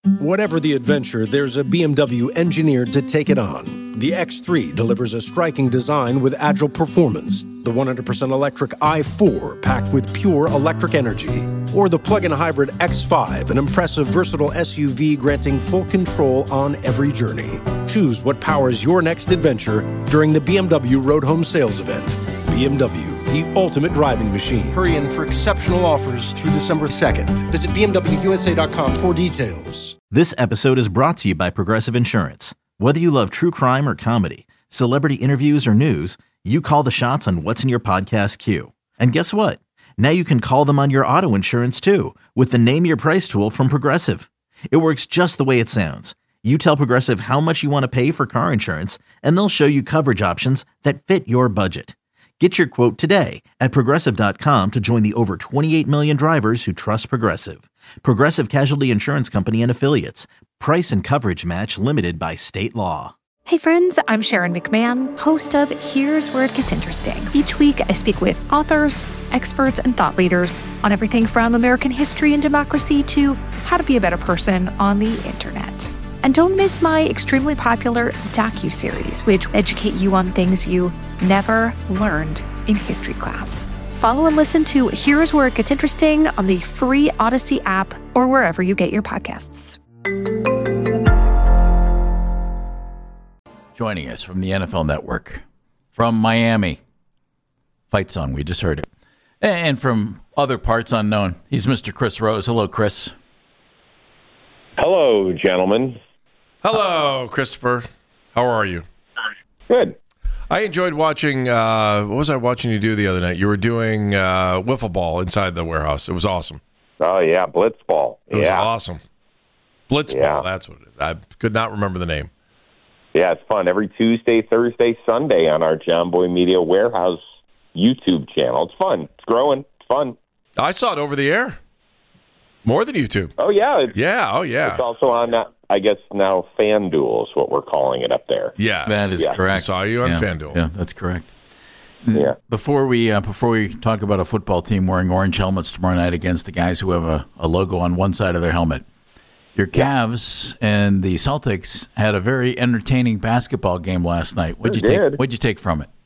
Whatever the adventure, there's a BMW engineered to take it on. The X3 delivers a striking design with agile performance. The 100% electric i4 packed with pure electric energy. Or the plug-in hybrid X5, an impressive versatile SUV granting full control on every journey. Choose what powers your next adventure during the BMW Road Home Sales Event. BMW, the ultimate driving machine. Hurry in for exceptional offers through December 2nd. Visit BMWUSA.com for details. This episode is brought to you by Progressive Insurance. Whether you love true crime or comedy, celebrity interviews or news, you call the shots on what's in your podcast queue. And guess what? Now you can call them on your auto insurance too with the Name Your Price tool from Progressive. It works just the way it sounds. You tell Progressive how much you want to pay for car insurance, and they'll show you coverage options that fit your budget. Get your quote today at Progressive.com to join the over 28 million drivers who trust Progressive. Progressive Casualty Insurance Company and Affiliates. Price and coverage match limited by state law. Hey friends, I'm Sharon McMahon, host of Here's Where It Gets Interesting. Each week, I speak with authors, experts, and thought leaders on everything from American history and democracy to how to be a better person on the internet. And don't miss my extremely popular docuseries, which educate you on things you never learned in history class. Follow and listen to Here's Where It Gets Interesting on the free Odyssey app or wherever you get your podcasts. Joining us from the NFL Network, from Miami, fight song, we just heard it, and from other parts unknown, he's Mr. Chris Rose. Hello, Chris. Hello, gentlemen. Hello, Christopher. How are you? Good. I enjoyed watching, what was I watching you do the other night? You were doing wiffle ball inside the warehouse. It was awesome. Oh, yeah, Blitzball. It was awesome. Blitzball, that's what it is. I could not remember the name. Yeah, it's fun. Every Tuesday, Thursday, Sunday on our John Boy Media Warehouse YouTube channel. It's fun. It's growing. It's fun. I saw it over the air. More than YouTube. Oh, yeah. Yeah. It's also on, I guess, now FanDuel is what we're calling it up there. Yeah. That is correct. I saw you on FanDuel. Yeah, that's correct. Yeah. Before we talk about a football team wearing orange helmets tomorrow night against the guys who have a logo on one side of their helmet, your Cavs and the Celtics had a very entertaining basketball game last night. What'd you take from it?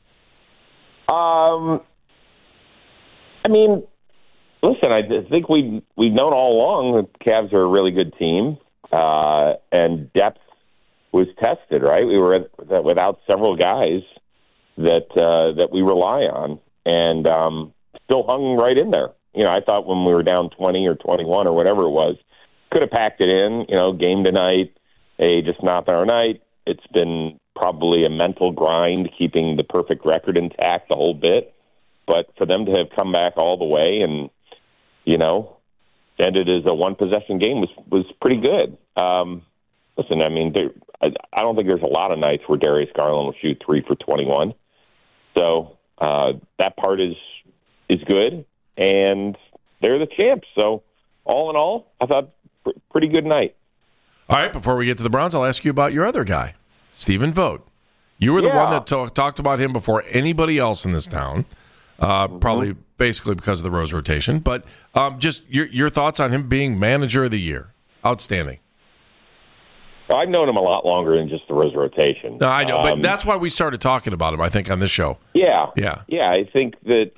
I mean, listen, I think we've known all along that the Cavs are a really good team, and depth was tested, right? We were without several guys that we rely on, and still hung right in there. You know, I thought when we were down 20 or 21 or whatever it was, could have packed it in, game tonight, just not our night. It's been probably a mental grind keeping the perfect record intact the whole bit. But for them to have come back all the way and, ended as a one-possession game was pretty good. Listen, I mean, I don't think there's a lot of nights where Darius Garland will shoot 3 for 21. So that part is good, and they're the champs. So all in all, I thought pretty good night. All right, before we get to the Browns, I'll ask you about your other guy, Stephen Vogt. You were the one that talked about him before anybody else in this town, probably basically because of the Rose rotation. But just your thoughts on him being manager of the year. Outstanding. Well, I've known him a lot longer than just the Rose rotation. No, I know, but that's why we started talking about him, I think, on this show. Yeah. Yeah, I think that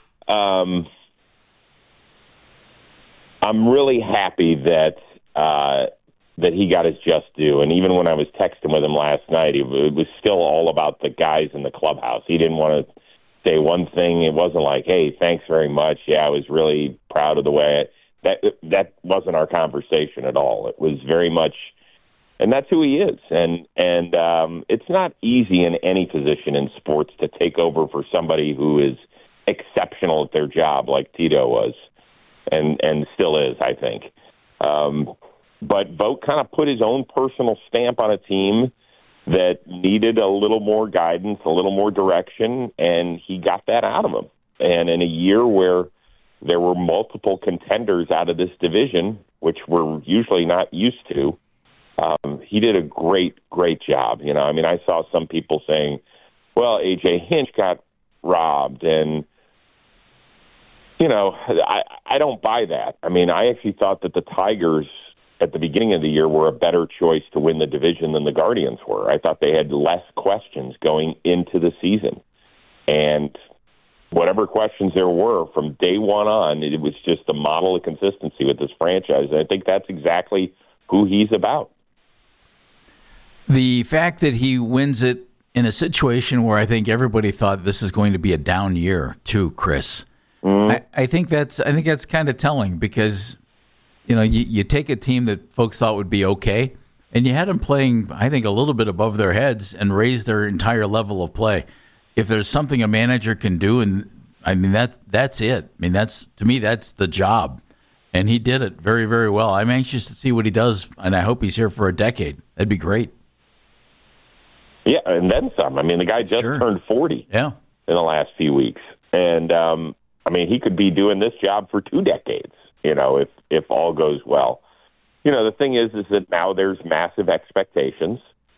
I'm really happy that he got his just due. And even when I was texting with him last night, it was still all about the guys in the clubhouse. He didn't want to say one thing. It wasn't like, hey, thanks very much. Yeah, I was really proud of the way that wasn't our conversation at all. It was very much, and that's who he is. And it's not easy in any position in sports to take over for somebody who is exceptional at their job like Tito was and still is, I think. But Vogt kind of put his own personal stamp on a team that needed a little more guidance, a little more direction, and he got that out of him. And in a year where there were multiple contenders out of this division, which we're usually not used to, he did a great job. I saw some people saying, well, A.J. Hinch got robbed, and I don't buy that. I actually thought that the Tigers at the beginning of the year were a better choice to win the division than the Guardians were. I thought they had less questions going into the season. And whatever questions there were from day one on, it was just a model of consistency with this franchise. And I think that's exactly who he's about. The fact that he wins it in a situation where I think everybody thought this is going to be a down year too, Chris. I think that's kind of telling because, you know, you take a team that folks thought would be okay, and you had them playing, I think, a little bit above their heads and raise their entire level of play. If there's something a manager can do, and I mean that's it. I mean that's the job, and he did it very, very well. I'm anxious to see what he does, and I hope he's here for a decade. That'd be great. Yeah, and then some. I mean, the guy just turned 40 in the last few weeks. And, I mean, he could be doing this job for 2 decades, you know, if all goes well. You know, the thing is that now there's massive expectations.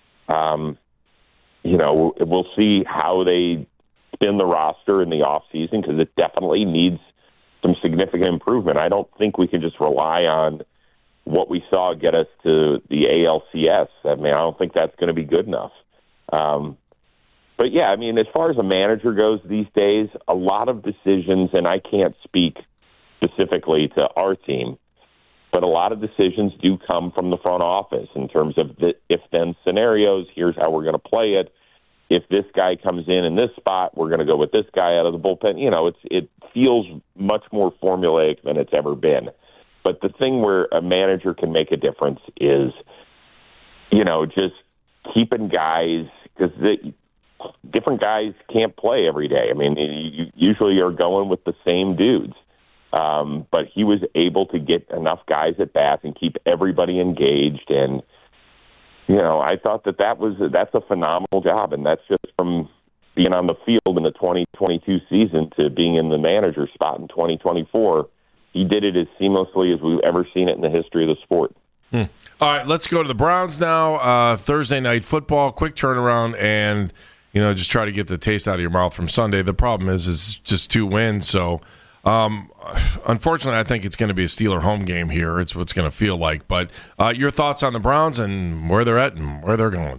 You know, we'll see how they spin the roster in the offseason because it definitely needs some significant improvement. I don't think we can just rely on what we saw get us to the ALCS. I mean, I don't think that's going to be good enough. But, yeah, I mean, as far as a manager goes these days, a lot of decisions, and I can't speak specifically to our team, but a lot of decisions do come from the front office in terms of the if-then scenarios. Here's how we're going to play it. If this guy comes in this spot, we're going to go with this guy out of the bullpen. You know, it feels much more formulaic than it's ever been. But the thing where a manager can make a difference is, you know, just keeping guys, because different guys can't play every day. I mean, you usually are going with the same dudes. But he was able to get enough guys at bat and keep everybody engaged. And, you know, I thought that's a phenomenal job. And that's just from being on the field in the 2022 season to being in the manager spot in 2024. He did it as seamlessly as we've ever seen it in the history of the sport. All right, let's go to the Browns now. Thursday night football, quick turnaround, and, you know, just try to get the taste out of your mouth from Sunday. The problem is it's just 2 wins, so unfortunately I think it's going to be a Steeler home game here. It's what's going to feel like. But your thoughts on the Browns and where they're at and where they're going?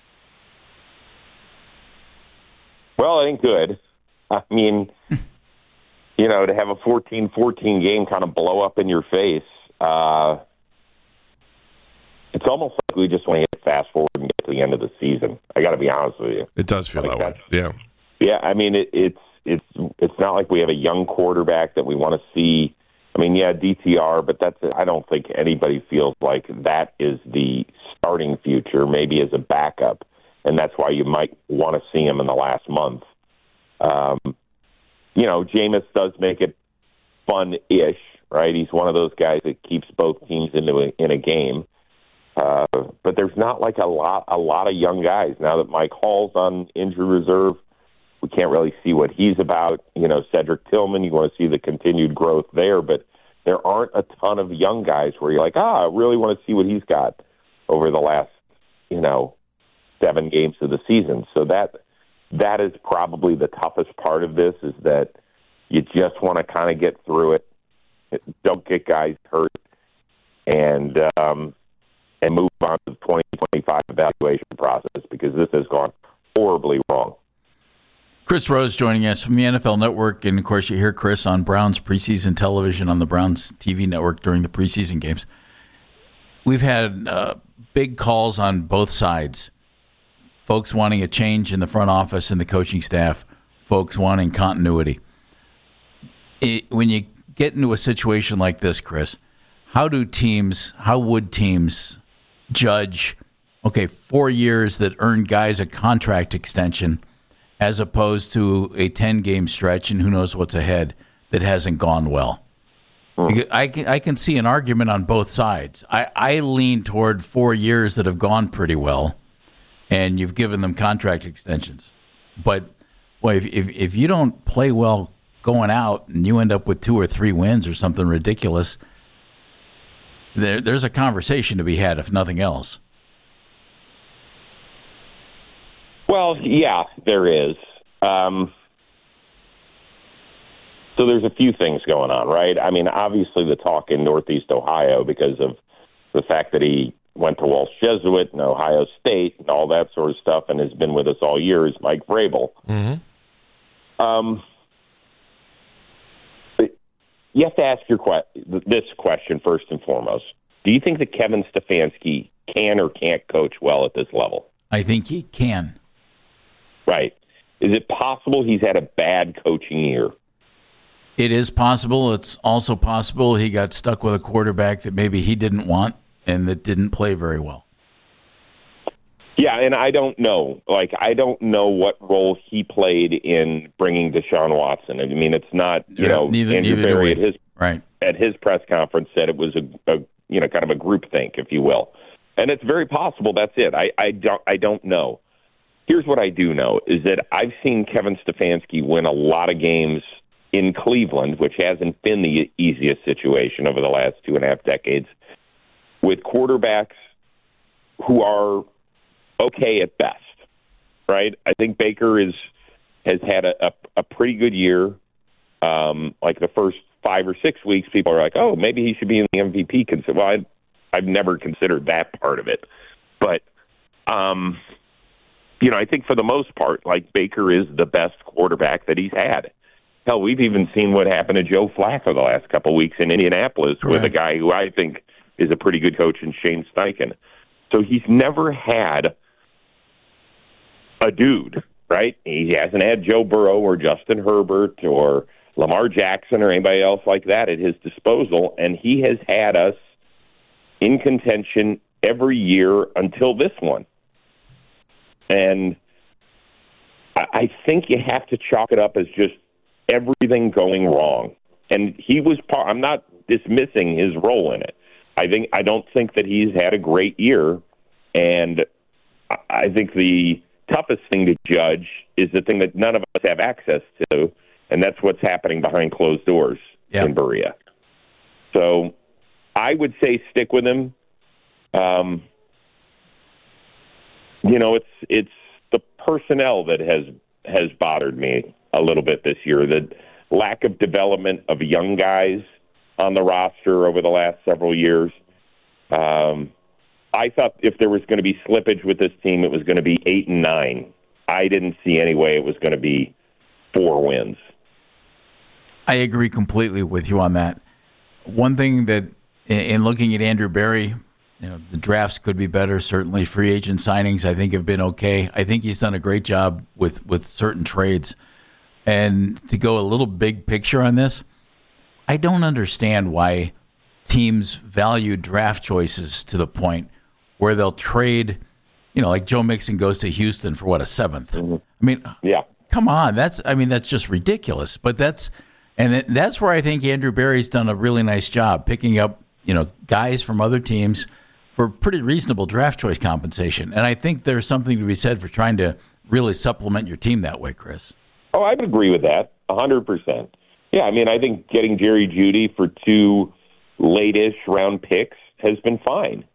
Well, it ain't good. I mean, you know, to have a 14-14 game kind of blow up in your face, it's almost like we just want to hit fast forward and get to the end of the season. I got to be honest with you. It does feel like that way. Yeah. Yeah. I mean, it's not like we have a young quarterback that we want to see. I mean, yeah, DTR, but I don't think anybody feels like that is the starting future. Maybe as a backup, and that's why you might want to see him in the last month. You know, Jameis does make it fun-ish, right? He's one of those guys that keeps both teams in a game. But there's not like a lot of young guys now that Mike Hall's on injury reserve. We can't really see what he's about. You know, Cedric Tillman, you want to see the continued growth there, but there aren't a ton of young guys where you're like, I really want to see what he's got over the last, you know, 7 games of the season. So that is probably the toughest part of this, is that you just want to kind of get through it, don't get guys hurt, and move on to the 2025 evaluation process, because this has gone horribly wrong. Chris Rose joining us from the NFL Network, and of course you hear Chris on Browns preseason television on the Browns TV network during the preseason games. We've had big calls on both sides. Folks wanting a change in the front office and the coaching staff, folks wanting continuity. When you get into a situation like this, Chris, how would teams judge, 4 years that earned guys a contract extension as opposed to a 10-game stretch and who knows what's ahead that hasn't gone well? I can see an argument on both sides. I lean toward 4 years that have gone pretty well, and you've given them contract extensions. But boy, if you don't play well going out and you end up with 2 or 3 wins or something ridiculous, there's a conversation to be had, if nothing else. Well, yeah, there is. So there's a few things going on, right? I mean, obviously the talk in Northeast Ohio, because of the fact that he went to Walsh Jesuit and Ohio State and all that sort of stuff and has been with us all year is Mike Vrabel. Mm-hmm. You have to ask this question first and foremost. Do you think that Kevin Stefanski can or can't coach well at this level? I think he can. Right. Is it possible he's had a bad coaching year? It is possible. It's also possible he got stuck with a quarterback that maybe he didn't want and that didn't play very well. Yeah, and I don't know. I don't know what role he played in bringing Deshaun Watson. I mean, it's not, Andrew Berry at his press conference said it was a kind of a group think, if you will. And it's very possible that's it. I don't know. Here's what I do know is that I've seen Kevin Stefanski win a lot of games in Cleveland, which hasn't been the easiest situation over the last 2.5 decades, with quarterbacks who are okay at best, right? I think Baker has had a pretty good year. Like the first 5 or 6 weeks, people are like, oh, maybe he should be in the MVP. Well, I've never considered that part of it. But, I think for the most part, Baker is the best quarterback that he's had. Hell, we've even seen what happened to Joe Flacco the last couple of weeks in Indianapolis with a guy who I think is a pretty good coach in Shane Steichen. So he's never had a dude, right? He hasn't had Joe Burrow or Justin Herbert or Lamar Jackson or anybody else like that at his disposal, and he has had us in contention every year until this one. And I think you have to chalk it up as just everything going wrong. And he was I'm not dismissing his role in it. I don't think that he's had a great year, and I think the toughest thing to judge is the thing that none of us have access to, and that's what's happening behind closed doors in Berea. So I would say stick with him. It's the personnel that has bothered me a little bit this year. The lack of development of young guys on the roster over the last several years. I thought if there was going to be slippage with this team, it was going to be 8 and 9. I didn't see any way it was going to be 4 wins. I agree completely with you on that. One thing that, in looking at Andrew Berry, the drafts could be better. Certainly, free agent signings I think have been okay. I think he's done a great job with certain trades. And to go a little big picture on this, I don't understand why teams value draft choices to the point where they'll trade, like Joe Mixon goes to Houston for a 7th. Mm-hmm. I mean, come on, that's just ridiculous. But that's where I think Andrew Berry's done a really nice job picking up, guys from other teams for pretty reasonable draft choice compensation. And I think there's something to be said for trying to really supplement your team that way, Chris. Oh, I would agree with that 100%. Yeah, I think getting Jerry Jeudy for 2 late-ish round picks has been fine,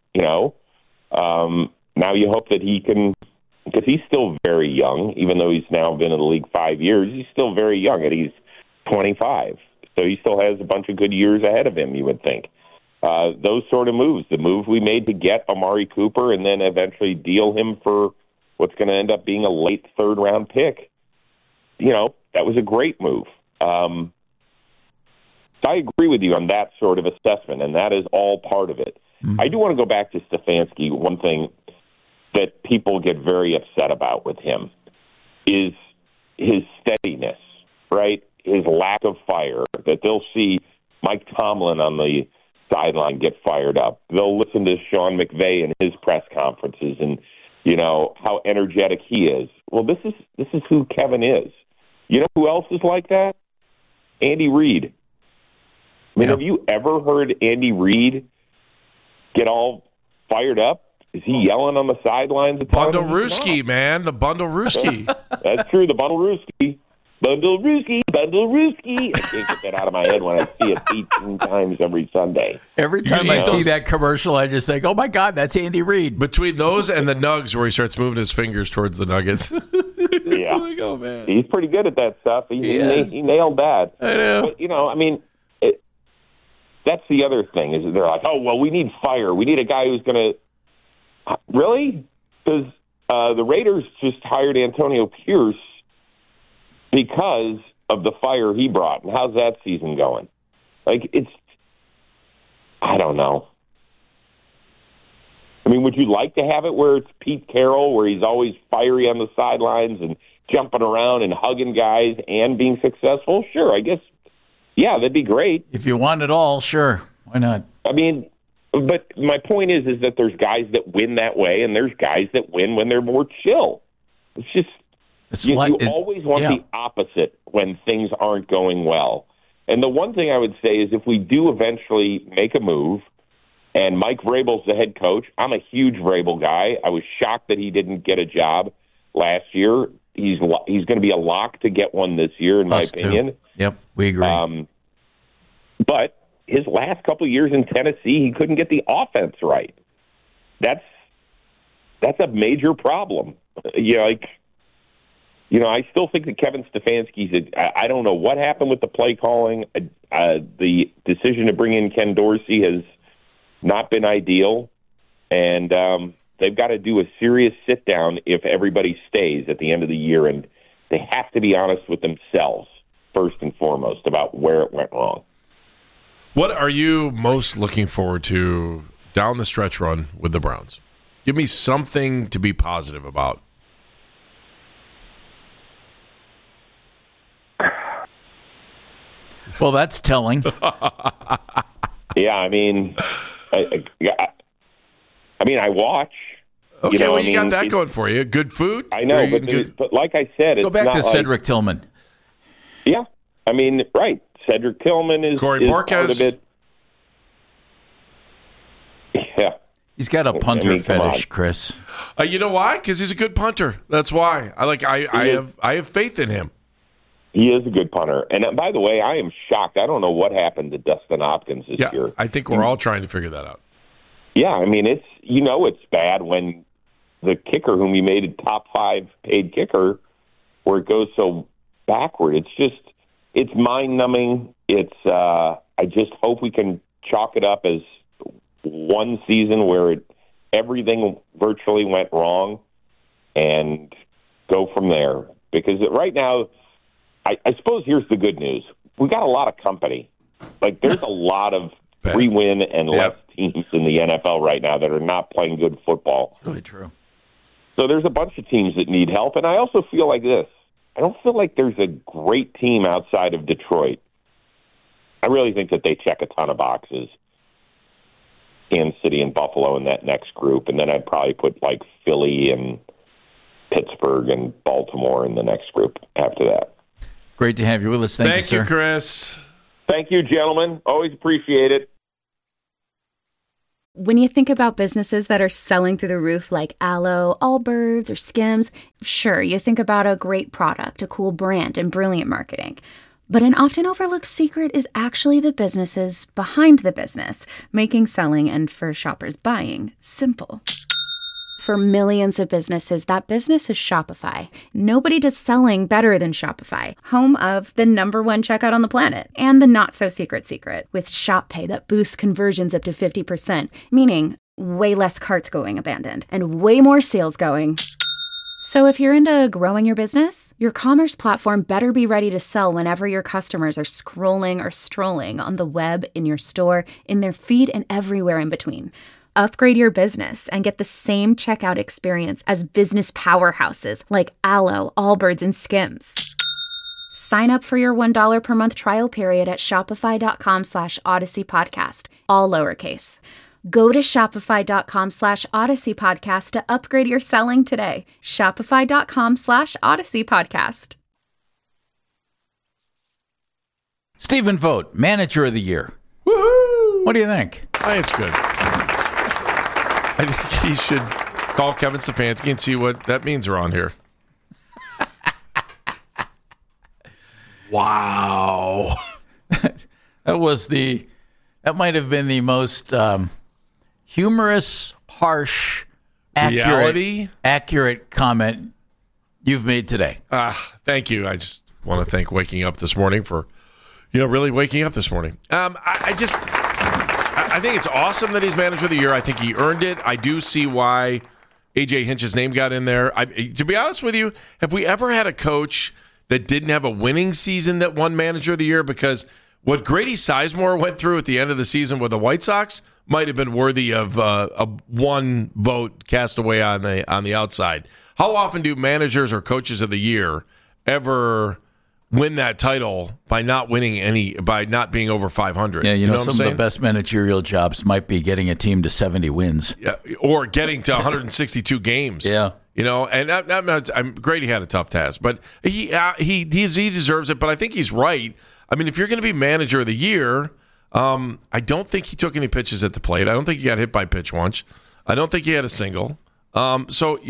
Now you hope that he can, because he's still very young, even though he's now been in the league 5 years, he's still very young, and he's 25. So he still has a bunch of good years ahead of him, you would think. Those sort of moves, the move we made to get Amari Cooper and then eventually deal him for what's going to end up being a late 3rd-round pick, that was a great move. I agree with you on that sort of assessment, and that is all part of it. Mm-hmm. I do want to go back to Stefanski. One thing that people get very upset about with him is his steadiness, right? His lack of fire, that they'll see Mike Tomlin on the sideline get fired up. They'll listen to Sean McVay in his press conferences and, how energetic he is. Well, this is who Kevin is. You know who else is like that? Andy Reid. Have you ever heard Andy Reid get all fired up? Is he yelling on the sidelines? Bundle-Rooski, man. The Bundle-Rooski. That's true, the Bundle-Rooski. Bundle-Rooski, Bundle-Rooski. I can't get that out of my head when I see it 18 times every Sunday. Every time I see that commercial, I just think, oh, my God, that's Andy Reid. Between those and the Nugs where he starts moving his fingers towards the Nuggets. Yeah. Like, oh, man. He's pretty good at that stuff. He nailed that. I know. But, that's the other thing, is they're like, oh, well, we need fire. We need a guy who's going to – really? Because the Raiders just hired Antonio Pierce because of the fire he brought. And how's that season going? Like, it's – I don't know. I mean, would you like to have it where it's Pete Carroll, where he's always fiery on the sidelines and jumping around and hugging guys and being successful? Sure, I guess. Yeah, that'd be great. If you want it all, sure. Why not? I mean, but my point is that there's guys that win that way, and there's guys that win when they're more chill. It's just you always want the opposite when things aren't going well. And the one thing I would say is if we do eventually make a move, and Mike Vrabel's the head coach. I'm a huge Vrabel guy. I was shocked that he didn't get a job last year. He's going to be a lock to get one this year, in my opinion. Too. Yep, we agree. But his last couple of years in Tennessee, he couldn't get the offense right. That's a major problem. I still think that Kevin Stefanski's. I don't know what happened with the play calling. The decision to bring in Ken Dorsey has not been ideal, and they've got to do a serious sit-down if everybody stays at the end of the year, and they have to be honest with themselves, first and foremost, about where it went wrong. What are you most looking forward to down the stretch run with the Browns? Give me something to be positive about. Well, that's telling. Yeah, I mean... I watch. Okay, you got that going for you. Good food. I know, but like I said, go back to Cedric Tillman. Yeah, I mean, right. Cedric Tillman is Corey Borges. Part of it. Yeah, he's got a punter fetish, Chris. You know why? Because he's a good punter. That's why. I have faith in him. He is a good punter. And by the way, I am shocked. I don't know what happened to Dustin Hopkins this year. I think we're all trying to figure that out. Yeah, I mean, it's bad when the kicker, whom you made a top 5 paid kicker, where it goes so backward. It's mind-numbing. I just hope we can chalk it up as one season where everything virtually went wrong and go from there. Because right now, I suppose here's the good news. We got a lot of company. Like, there's a lot of 3-win and less teams in the NFL right now that are not playing good football. It's really true. So there's a bunch of teams that need help. And I also feel like this. I don't feel like there's a great team outside of Detroit. I really think that they check a ton of boxes. Kansas City and Buffalo in that next group. And then I'd probably put, like, Philly and Pittsburgh and Baltimore in the next group after that. Great to have you with us. Thank you, sir. Thank you, Chris. Thank you, gentlemen. Always appreciate it. When you think about businesses that are selling through the roof like Aloe, Allbirds, or Skims, sure, you think about a great product, a cool brand, and brilliant marketing. But an often overlooked secret is actually the businesses behind the business, making selling and, for shoppers, buying simple. For millions of businesses, that business is Shopify. Nobody does selling better than Shopify, home of the #1 checkout on the planet, and the not-so-secret secret, with Shop Pay that boosts conversions up to 50%, meaning way less carts going abandoned, and way more sales going. So if you're into growing your business, your commerce platform better be ready to sell whenever your customers are scrolling or strolling on the web, in your store, in their feed, and everywhere in between. Upgrade your business and get the same checkout experience as business powerhouses like Aloe, Allbirds, and Skims. Sign up for your $1 per month trial period at shopify.com/Odyssey Podcast, all lowercase. Go to shopify.com/Odyssey Podcast to upgrade your selling today. Shopify.com/Odyssey Podcast. Stephen Vogt, Manager of the Year. Woohoo! What do you think? I think it's good. I think he should call Kevin Stefanski and see what that means around here. Wow. That might have been the most humorous, harsh, accurate comment you've made today. Thank you. I just want to thank waking up this morning for, really waking up this morning. I think it's awesome that he's manager of the year. I think he earned it. I do see why A.J. Hinch's name got in there. To be honest with you, have we ever had a coach that didn't have a winning season that won manager of the year? Because what Grady Sizemore went through at the end of the season with the White Sox might have been worthy of a one vote cast away on the outside. How often do managers or coaches of the year ever win that title by not being over 500? Yeah, you know some of the best managerial jobs might be getting a team to 70 wins. Yeah, or getting to 162 games. Yeah. And Grady had a tough task, but he deserves it. But I think he's right. I mean, if you're going to be manager of the year, I don't think he took any pitches at the plate. I don't think he got hit by pitch once. I don't think he had a single. So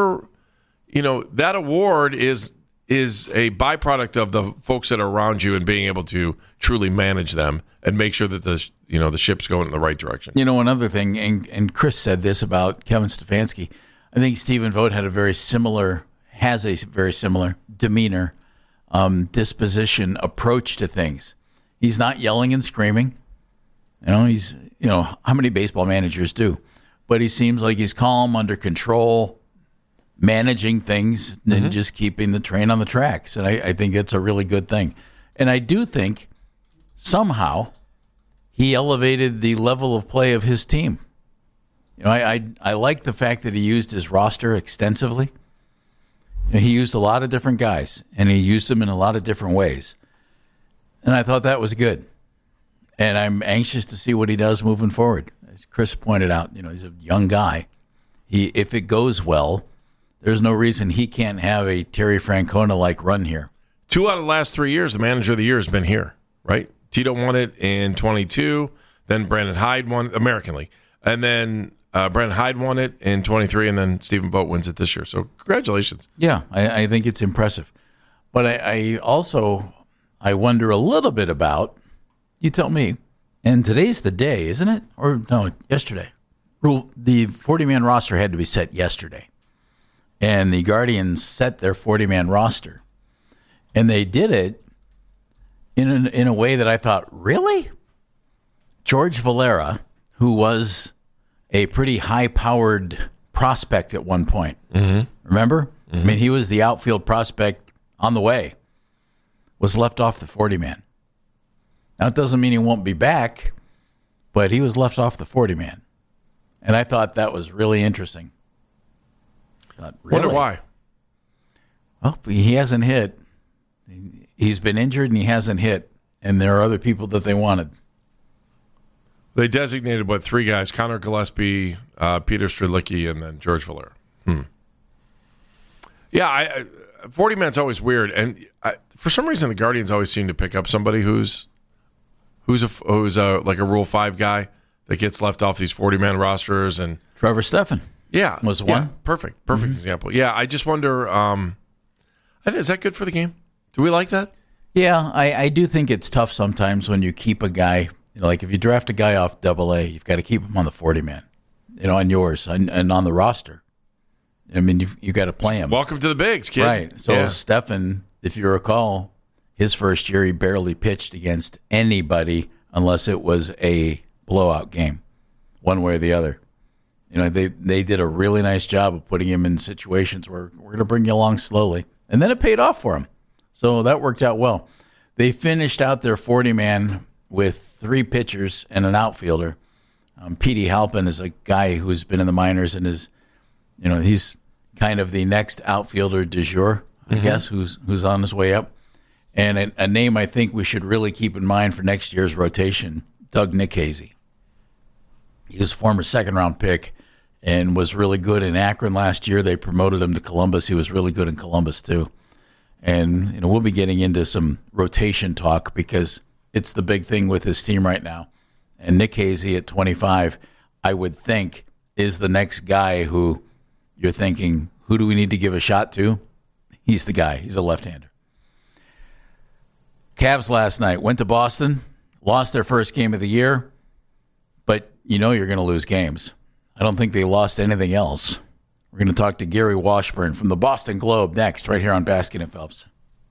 that award is a byproduct of the folks that are around you and being able to truly manage them and make sure that the ship's going in the right direction. Another thing, and Chris said this about Kevin Stefanski. I think Stephen Vogt has a very similar demeanor, disposition, approach to things. He's not yelling and screaming. He's how many baseball managers do? But he seems like he's calm, under control, managing things, and just keeping the train on the tracks. And I think that's a really good thing. And I do think somehow he elevated the level of play of his team. I like the fact that he used his roster extensively. And he used a lot of different guys, and he used them in a lot of different ways. And I thought that was good. And I'm anxious to see what he does moving forward. As Chris pointed out, he's a young guy. If it goes well, there's no reason he can't have a Terry Francona-like run here. 2 out of the last 3 years, the manager of the year has been here, right? Tito won it in 22, then Brandon Hyde won it, American League, and then Brandon Hyde won it in 23, and then Stephen Vogt wins it this year. So congratulations. Yeah, I think it's impressive. But I wonder a little bit about, you tell me, and today's the day, isn't it? Or no, yesterday. The 40-man roster had to be set yesterday. And the Guardians set their 40-man roster. And they did it in a way that I thought, really? George Valera, who was a pretty high-powered prospect at one point. Mm-hmm. Remember? Mm-hmm. I mean, he was the outfield prospect on the way. Was left off the 40-man. Now, it doesn't mean he won't be back, but he was left off the 40-man. And I thought that was really interesting. Really? Wonder why. Well, he hasn't hit. He's been injured and he hasn't hit. And there are other people that they wanted. They designated, 3 guys? Connor Gillespie, Peter Strzelecki, and then George Valera. Yeah, 40-man's always weird. And for some reason, the Guardians always seem to pick up somebody who's like a Rule 5 guy that gets left off these 40-man rosters. And Trevor Stephan. Yeah. Was one. Yeah, perfect example. Yeah, I just wonder, is that good for the game? Do we like that? Yeah, I do think it's tough sometimes when you keep a guy, like if you draft a guy off AA, you've got to keep him on the 40-man, on yours and on the roster. I mean, you got to play him. Welcome to the bigs, kid. Right. So Stephan, if you recall, his first year he barely pitched against anybody unless it was a blowout game, one way or the other. They did a really nice job of putting him in situations where we're going to bring you along slowly. And then it paid off for him. So that worked out well. They finished out their 40-man with 3 pitchers and an outfielder. Petey Halpin is a guy who's been in the minors and is, he's kind of the next outfielder du jour, I guess, who's on his way up. And a name I think we should really keep in mind for next year's rotation, Doug Nikhazy. He was a former second-round pick and was really good in Akron last year. They promoted him to Columbus. He was really good in Columbus, too. And we'll be getting into some rotation talk because it's the big thing with his team right now. And Nikhazy at 25, I would think, is the next guy who you're thinking, who do we need to give a shot to? He's the guy. He's a left-hander. Cavs last night went to Boston, lost their first game of the year, but you're going to lose games. I don't think they lost anything else. We're going to talk to Gary Washburn from the Boston Globe next, right here on Baskin and Phelps.